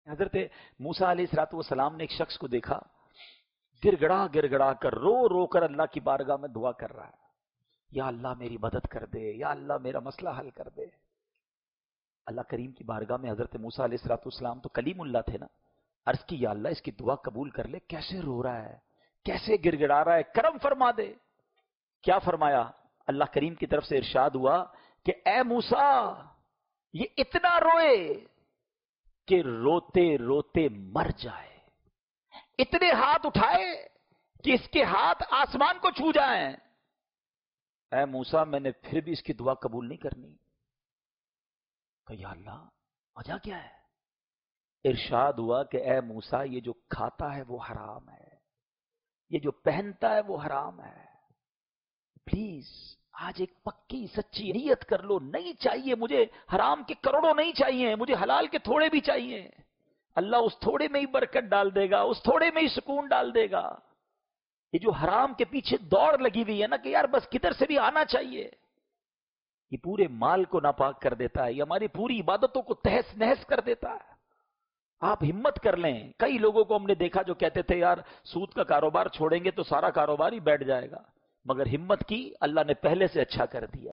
حضرت موسیٰ علیہ الصلوۃ والسلام نے ایک شخص کو دیکھا گر گڑا کر رو رو کر اللہ کی بارگاہ میں دعا کر رہا ہے، یا اللہ میری مدد کر دے، یا اللہ میرا مسئلہ حل کر دے۔ اللہ کریم کی بارگاہ میں حضرت موسیٰ علیہ الصلوۃ والسلام تو کلیم اللہ تھے نا، عرض کی یا اللہ اس کی دعا قبول کر لے، کیسے رو رہا ہے، کیسے گر گڑا رہا ہے، کرم فرما دے۔ کیا فرمایا؟ اللہ کریم کی طرف سے ارشاد ہوا کہ اے موسیٰ یہ اتنا روئے کہ روتے روتے مر جائے، اتنے ہاتھ اٹھائے کہ اس کے ہاتھ آسمان کو چھو جائیں۔ اے موسیٰ میں نے پھر بھی اس کی دعا قبول نہیں کرنی۔ کہ یا اللہ وجہ کیا ہے؟ ارشاد ہوا کہ اے موسیٰ یہ جو کھاتا ہے وہ حرام ہے، یہ جو پہنتا ہے وہ حرام ہے، پلیز آج ایک پکی سچی نیت کر لو، نہیں چاہیے مجھے حرام کے کروڑوں نہیں چاہیے، مجھے حلال کے تھوڑے بھی چاہیے۔ اللہ اس تھوڑے میں ہی برکت ڈال دے گا، اس تھوڑے میں ہی سکون ڈال دے گا۔ یہ جو حرام کے پیچھے دوڑ لگی ہوئی ہے نا کہ یار بس کدھر سے بھی آنا چاہیے، یہ پورے مال کو ناپاک کر دیتا ہے، یہ ہماری پوری عبادتوں کو تہس نہس کر دیتا ہے۔ آپ ہمت کر لیں، کئی لوگوں کو ہم نے دیکھا جو کہتے تھے یار سود کا کاروبار چھوڑیں گے تو سارا کاروبار ہی بیٹھ جائے گا، مگر ہمت کی، اللہ نے پہلے سے اچھا کر دیا۔